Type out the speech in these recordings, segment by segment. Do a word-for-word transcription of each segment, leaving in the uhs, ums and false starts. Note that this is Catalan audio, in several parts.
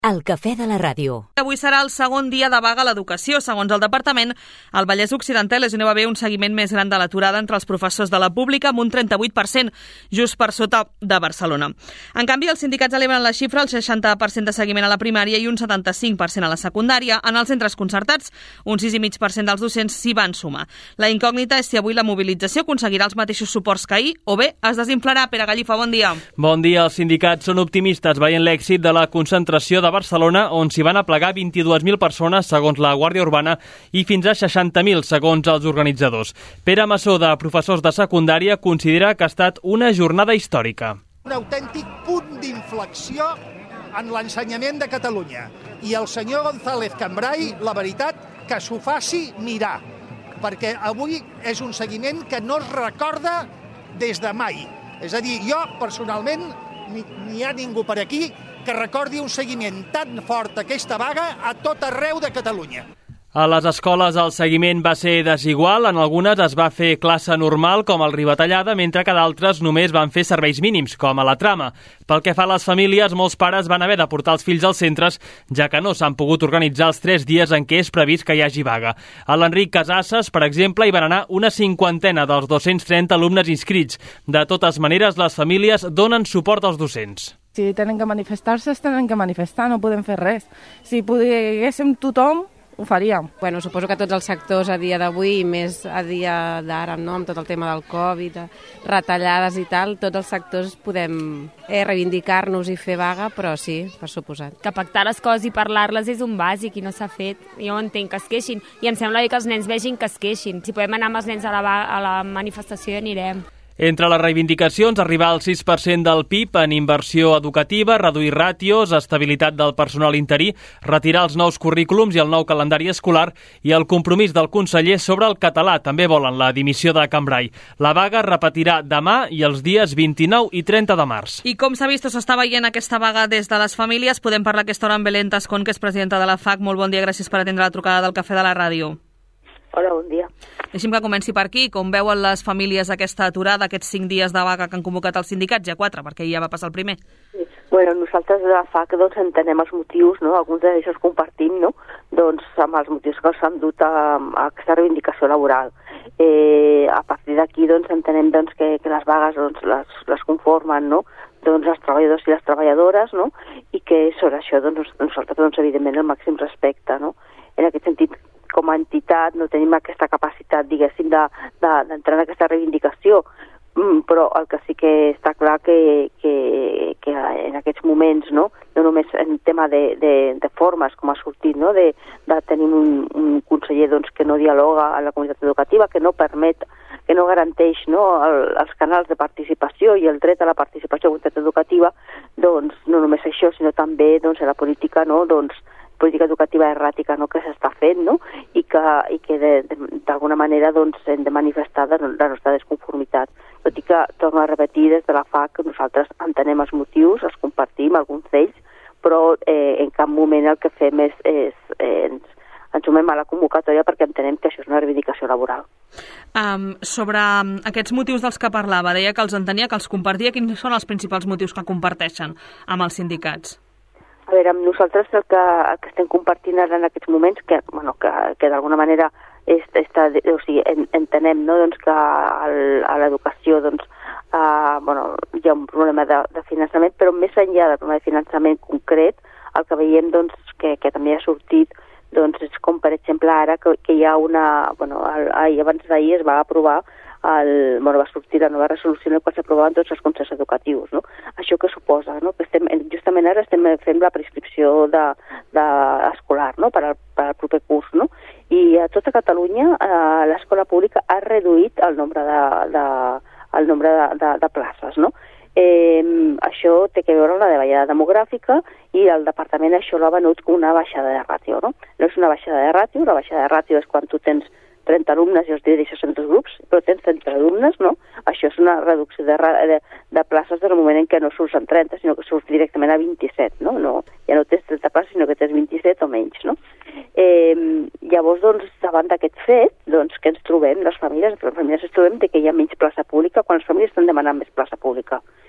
El cafè de la ràdio. Avui serà el segon dia de vaga a l'educació. Segons el departament, al Vallès Occidental és on hi va haver un seguiment més gran de l'aturada entre els professors de la pública, amb un trenta-vuit per cent, just per sota de Barcelona. En canvi, els sindicats eleven la xifra al seixanta per cent de seguiment a la primària i un setanta-cinc per cent a la secundària. En els centres concertats, un sis coma cinc per cent dels docents s'hi van sumar. La incògnita és si avui la mobilització aconseguirà els mateixos suports que ahir o bé es desinflarà. Pere Gallifa, bon dia. Bon dia. Els sindicats són optimistes veient l'èxit de la concentració de Barcelona, on s'hi van aplegar vint-i-dues mil persones, segons la Guàrdia Urbana, i fins a seixanta mil, segons els organitzadors. Pere Massó, de professors de secundària, considera que ha estat una jornada històrica. Un autèntic punt d'inflexió en l'ensenyament de Catalunya. I el senyor González Cambray, la veritat, que s'ho faci mirar, perquè avui és un seguiment que no es recorda des de mai. És a dir, jo, personalment, n'hi ha ningú per aquí que recordi un seguiment tan fort aquesta vaga a tot arreu de Catalunya. A les escoles el seguiment va ser desigual. En algunes es va fer classe normal, com el Ribatallada, mentre que d'altres només van fer serveis mínims, com a la Trama. Pel que fa a les famílies, molts pares van haver de portar els fills als centres, ja que no s'han pogut organitzar els tres dies en què és previst que hi hagi vaga. A l'Enric Casasses, per exemple, hi van anar una cinquantena dels dos-cents trenta alumnes inscrits. De totes maneres, les famílies donen suport als docents. Si tenen que manifestar-se, es tenen que manifestar, no podem fer res. Si poguéssim tothom, ho faríem. Bueno, suposo que tots els sectors a dia d'avui, i més a dia d'ara, no? Amb tot el tema del Covid, retallades i tal, tots els sectors podem eh, reivindicar-nos i fer vaga, però sí, per suposat. Que pactar les coses i parlar-les és un bàsic i no s'ha fet. Jo entenc que es queixin i em sembla bé que els nens vegin que es queixin. Si podem anar amb els nens a la, a la manifestació ja anirem. Entre les reivindicacions, arribar al sis per cent del P I B en inversió educativa, reduir ràtios, estabilitat del personal interí, retirar els nous currículums i el nou calendari escolar i el compromís del conseller sobre el català. També volen la dimissió de Cambray. La vaga es repetirà demà i els dies vint-i-nou i trenta de març. I com s'ha vist o s'està veient aquesta vaga des de les famílies, podem parlar aquesta hora amb Belén Tascón, que és presidenta de la F A C. Molt bon dia, gràcies per atendre la trucada del Cafè de la Ràdio. Hola, bon dia. Deixi'm que comenci per aquí. Com veuen les famílies aquesta aturada, aquests cinc dies de vaga que han convocat els sindicats? Ja quatre, perquè ja va passar el primer. Sí. Bueno, nosaltres de la F A C doncs, entenem els motius, no? Alguns d'ells compartim, no? Doncs amb els motius que s'han dut a, a aquesta reivindicació laboral. Eh, a partir d'aquí doncs, entenem doncs, que, que les vagues doncs, les, les conformen, no? Doncs els treballadors i les treballadores, no? I que sobre això doncs, nosaltres, doncs, evidentment, el màxim respecte, no? En aquest sentit, com a entitat no tenim aquesta capacitat, diguéssim, d'entrar de, de, en aquesta reivindicació, mm, però el que sí que està clar que, que, que en aquests moments, no, no només en tema de, de, de formes, com ha sortit, no, de, de tenir un, un conseller doncs, que no dialoga a la comunitat educativa, que no permet, que no garanteix, no, el, els canals de participació i el dret a la participació a la comunitat educativa, doncs no només això, sinó també doncs, a la política, no, doncs, política educativa erràtica, no, que s'està fent, no? I que, i que d'alguna manera doncs, hem de manifestar la nostra desconformitat. Tot i que, torno a repetir, des de la F A C nosaltres entenem els motius, els compartim, alguns d'ells, però eh, en cap moment el que fem és, és eh, ens, ens sumem a la convocatòria perquè entenem que això és una reivindicació laboral. Um, sobre um, aquests motius dels que parlava, deia que els entenia, que els compartia. Quins són els principals motius que comparteixen amb els sindicats? A veure, amb nosaltres el que, el que estem compartint ara en aquests moments, que, bueno, que, que d'alguna manera és, està, o sigui, en, entenem, no, doncs que el, a l'educació doncs, uh, bueno, hi ha un problema de, de finançament, però més enllà del problema de finançament concret, el que veiem doncs, que, que també ha sortit doncs, és com, per exemple, ara que, que hi ha una... Bueno, el, abans d'ahir es va aprovar el, bueno, va sortir la nova resolució en la qual s'aprovaven tots els concerts educatius, no? Això que suposa, no? Que estem, justament ara estem fent la prescripció de, de escolar, no? Per al, per al proper curs, no? I a tota Catalunya eh, l'escola pública ha reduït el nombre de, de, el nombre de, de, de places, no? Eh, això té que veure amb la davallada demogràfica i el departament això l'ha venut com una baixada de ràtio, no? No és una baixada de ràtio, la baixada de ràtio és quan tu tens trenta alumnes i els divideixes en dos grups, però tens trenta alumnes, no? Això és una reducció de, de, de places del moment en què no surts en trenta, sinó que surts directament a vint-i-set, no? No, ja no tens trenta places, sinó que tens vint-i-set o menys, no? Eh, llavors, doncs, davant d'aquest fet, doncs, què ens trobem? Les famílies, les famílies ens trobem de que hi ha menys plaça pública quan les famílies estan demanant més plaça pública. I es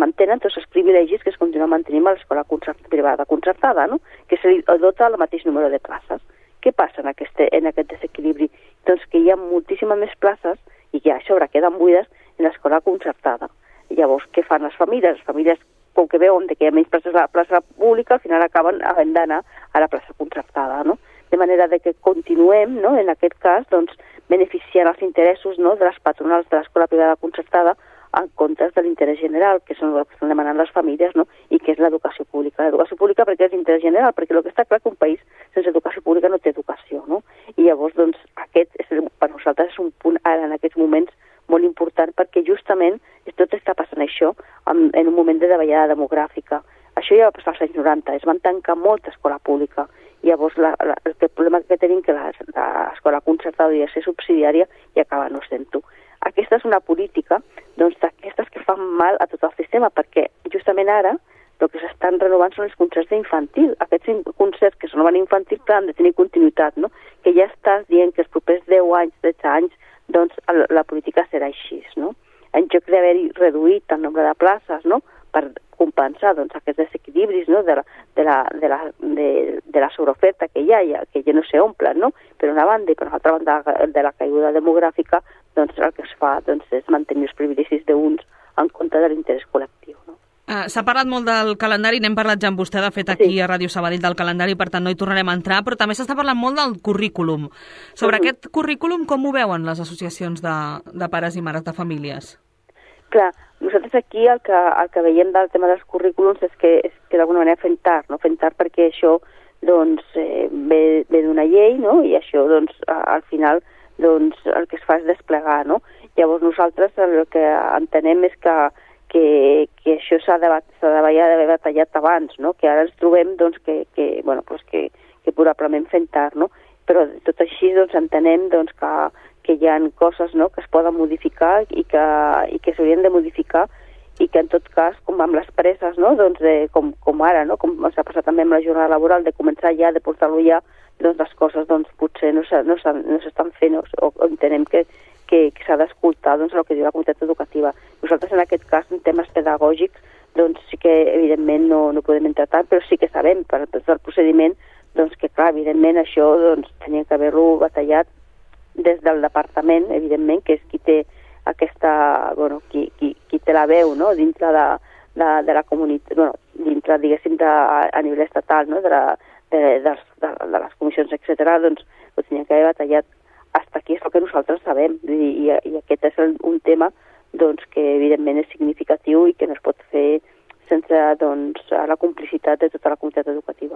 mantenen tots els privilegis que es continuen mantenint a l'escola concert, privada concertada, no? Que se li dota el mateix número de places. Què passa en aquest, en aquest desequilibri? Doncs que hi ha moltíssimes més places i que a sobre queden buides en l'escola concertada. I llavors, què fan les famílies? Les famílies, com que veuen que hi ha menys places a la plaça pública, al final acaben havent d'anar a la plaça concertada, no? De manera de que continuem, no?, en aquest cas, doncs, beneficiant els interessos, no?, de les patronals de l'escola privada concertada en comptes de l'interès general, que són el que estan demanant les famílies, no?, i que és l'educació pública. L'educació pública perquè és l'interès general, perquè el que està clar que un país sense educació pública no té educació, no? I llavors, doncs, aquest és, per nosaltres és un punt ara en aquests moments molt important perquè justament tot està passant això en, en un moment de davallada demogràfica. Això ja va passar als anys noranta, es van tancar molta escola pública. Llavors, la, la, el problema que tenim que l'escola concertada hauria de ser subsidiària i acaba no sent-ho. Aquesta és una política doncs, d'aquestes que fan mal a tot el sistema, perquè justament ara el que s'estan renovant són els concerts d'infantil. Aquests concerts que són infantil clar, han de tenir continuïtat, no? Que ja estàs dient que els propers deu anys, tretze anys, doncs la política serà així, no? En lloc d'haver-hi reduït el nombre de places, no?, per compensar doncs, aquests desequilibris, no?, de la, de la, de la, de, de la sobreoferta que hi ha, que ja no s'omplen, no?, per una banda i per l'altra banda de la caiguda demogràfica, doncs el que es fa doncs, és mantenir els privilegis d'uns en compte de l'interès col·lectiu, no? Uh, S'ha parlat molt del calendari, n'hem parlat ja amb vostè, de fet, aquí sí. a Ràdio Sabadell del calendari, per tant no hi tornarem a entrar, però també s'està parlant molt del currículum. Sobre uh -huh. aquest currículum, com ho veuen les associacions de, de pares i mares de famílies? Clar, nosaltres aquí el que, el que veiem del tema dels currículums és que, és que d'alguna manera fem tard, no? Fem tard perquè això doncs, eh, ve, ve d'una llei, no?, i això doncs, a, al final doncs, el que es fa és desplegar, no? Llavors nosaltres el que entenem és que que, que això s'ha d'haver batallat abans, no? Que ara ens trobem doncs, que, que, bueno, pues que, que probablement fem tard, no? Però tot així doncs, entenem doncs, que, que hi ha coses, no?, que es poden modificar i que, i que s'haurien de modificar i que en tot cas, com amb les presses, no?, doncs, de, com, com ara, no?, com s'ha passat també amb la jornada laboral, de començar ja, de portar-lo ja, doncs les coses doncs, potser no s'estan no no fent o, o entenem que que, que s'ha d'escoltar doncs, el que diu la comunitat educativa. Nosaltres, en aquest cas, en temes pedagògics, doncs sí que, evidentment, no, no podem entrar tant, però sí que sabem, per tot el procediment, doncs que, clar, evidentment, això doncs, tenia que haver-lo batallat des del departament, evidentment, que és qui té aquesta, bueno, qui, qui, qui té la veu, no?, dintre de, de, de la comunitat, bueno, dintre, diguéssim, de, a, a nivell estatal, no?, de, la, de, de, de, de les comissions, etcètera, doncs ho tenia que haver batallat. Hasta aquí és el que nosaltres sabem, i, i, i aquest és el, un tema doncs, que evidentment és significatiu i que no es pot fer sense doncs, la complicitat de tota la comunitat educativa.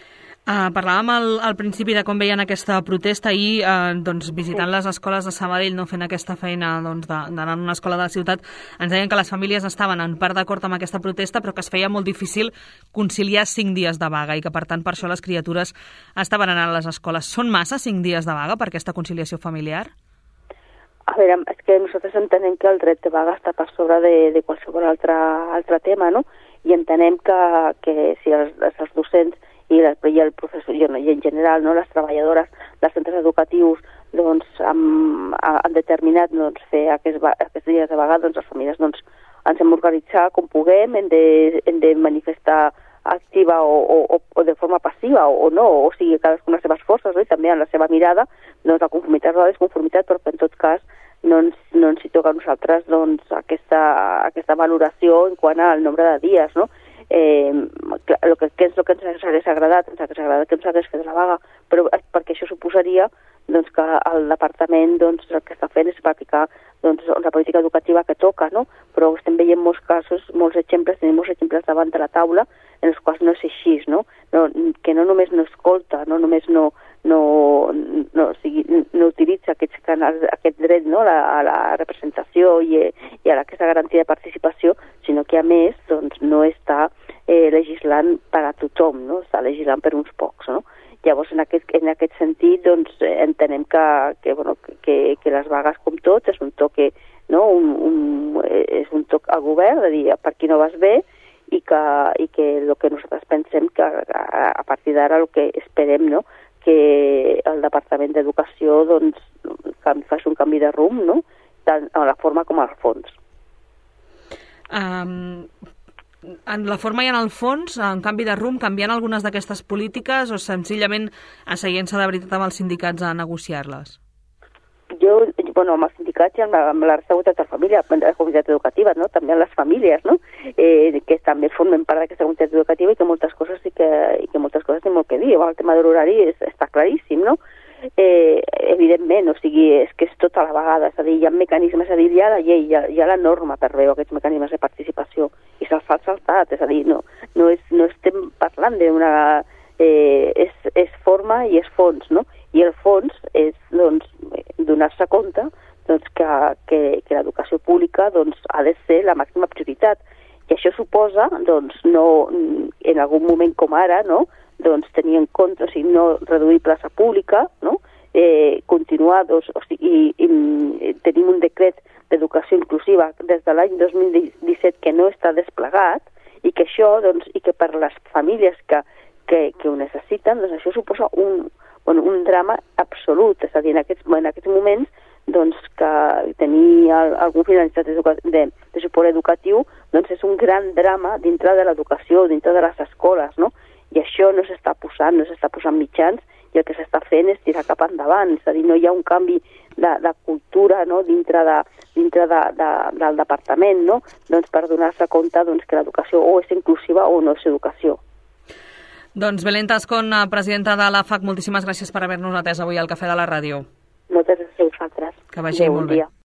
Uh, parlàvem al, al principi de com veien aquesta protesta i uh, doncs, visitant sí. les escoles de Sabadell, no fent aquesta feina doncs, d'anar a una escola de la ciutat, ens deien que les famílies estaven en part d'acord amb aquesta protesta, però que es feia molt difícil conciliar cinc dies de vaga i que per tant per això les criatures estaven anant a les escoles. Són massa cinc dies de vaga per aquesta conciliació familiar? A veure, és que nosaltres entenem que el dret de vaga està per sobre de, de qualsevol altre, altre tema, no? I entenem que, que si els, els docents i, la, i el professor, i en general, no, les treballadores dels centres educatius doncs, han, han determinat doncs, fer aquests, aquests dies de vaga, doncs les famílies doncs, ens hem d'organitzar com puguem, hem de, hem de manifestar activa o, o, o de forma passiva o, o no, o sigui, cadascú amb les seves forces, no? I també en la seva mirada, doncs la conformitat o la desconformitat, però en tot cas no ens, no ens hi toca a nosaltres doncs, aquesta, aquesta valoració en quant al nombre de dies, no? Eh, el que, que és el que ens hagués agradat, ens hagués agradat que ens hagués fet la vaga, però perquè això suposaria doncs, que el departament doncs, el que està fent és practicar doncs, la política educativa que toca, no? Però estem veient molts casos, molts exemples, tenim molts exemples davant de la taula en els quals no és així, no? No, que no només no escolta, no només no, no, no, o sigui, no utilitza aquests canals, aquest dret, no? la, a la representació i, i a aquesta garantia de participació, sinó que a més doncs, no està eh, legislant per a tothom, no? Està legislant per uns pocs, no? Llavors, en aquest, en aquest sentit, doncs, entenem que, que, bueno, que, que les vagues, com tot, és un toc, no? un, un, és un toc al govern, de dir, per aquí no vas bé, i que, i que el que nosaltres pensem que a, a partir d'ara el que esperem, no? Que el Departament d'Educació doncs, faci un canvi de rumb, no? Tant a la forma com al fons. Um, En la forma i en el fons, en canvi de rumb, canviant algunes d'aquestes polítiques o senzillament asseient-se de veritat amb els sindicats a negociar-les? Jo, bueno, amb els sindicats i amb la, amb la resta de la família, amb la comunitat educativa, no? També amb les famílies, no? Eh, que també formen part d'aquesta comunitat educativa i que moltes coses sí que, i que moltes coses tenen molt que dir. El tema de l'horari està claríssim, no? Eh, evidentment, o sigui, és que és tota la vegada, és a dir, hi ha mecanismes, és a dir, hi ha la llei, hi ha, hi ha la norma per veure aquests mecanismes de participació i se'ls ha saltat, és a dir, no, no, és, no estem parlant d'una... Eh, és, és forma i és fons, no? I el fons és, doncs, donar-se compte doncs, que, que, que l'educació pública doncs, ha de ser la màxima prioritat. I això suposa, doncs, no, en algun moment com ara, no? Doncs, tenir en compte, o sigui, no reduir plaça pública, no? Eh, continuar, doncs, o sigui, i, i, tenim un decret d'educació inclusiva des de l'any dos mil disset que no està desplegat i que això, doncs, i que per les famílies que, que, que ho necessiten, doncs això suposa un, bueno, un drama absolut, és a dir, en aquests, en aquests moments doncs, que tenir el, algun finalitat de, de suport educatiu doncs és un gran drama dintre de l'educació, dintre de les escoles, no? I això no s'està posant, no s'està posant mitjans i el que s'està fent és tirar cap endavant, és a dir, no hi ha un canvi de, de cultura, no? dintre, de, dintre de, de, del departament, no? Doncs per donar-se compte doncs, que l'educació o és inclusiva o no és educació. Doncs Belén Tascón, presidenta de l'A F A C, moltíssimes gràcies per haver-nos atès avui al Cafè de la Ràdio. Moltes gràcies a vosaltres. Que vagi molt bé.